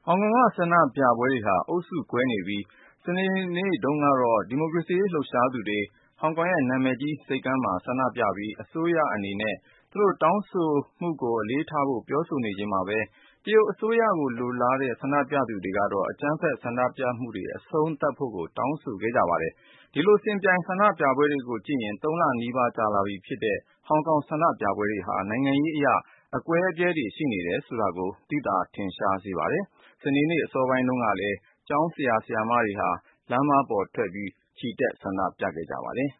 ဟောင်ကောင်ကဆန္ဒပြပွဲတွေဟာအုပ်စုကွဲနေပြီး စနေနေ့တုန်းကတော့ဒီမိုကရေစီရေးလှုပ်ရှားသူတွေဟောင်ကောင်ရဲ့နာမည်ကြီးဆိပ်ကမ်းမှာဆန္ဒပြပြီးအစိုးရအနေနဲ့သူတို့တောင်းဆိုမှုကိုအလေးထားဖို့ပြောဆိုနေချိန်မှာပဲတရုတ်အစိုးရကိုလိုလားတဲ့ဆန္ဒပြသူတွေကတော့အကြမ်းဖက်ဆန္ဒပြမှုတွေအဆုံးသတ်ဖို့ကိုတောင်းဆိုခဲ့ကြပါတယ်ဒီလိုစင်ပြိုင်ဆန္ဒပြပွဲတွေကိုကြည့်ရင်3 လနီးပါးကြာလာပြီဖြစ်တဲ့ဟောင်ကောင်ဆန္ဒပြပွဲတွေဟာနိုင်ငံရေးအရအကွဲအပြဲတွေရှိနေတယ်ဆိုတာကိုသိသာထင်ရှားစေပါတယ်စနေနေ့အစောပိုင်းတုန်းကလည်းကျောင်းဆရာဆရာမတွေဟာလမ်းမပေါ်ထွက်ပြီးချီတက်ဆန္ဒပြခဲ့ကြပါတယ်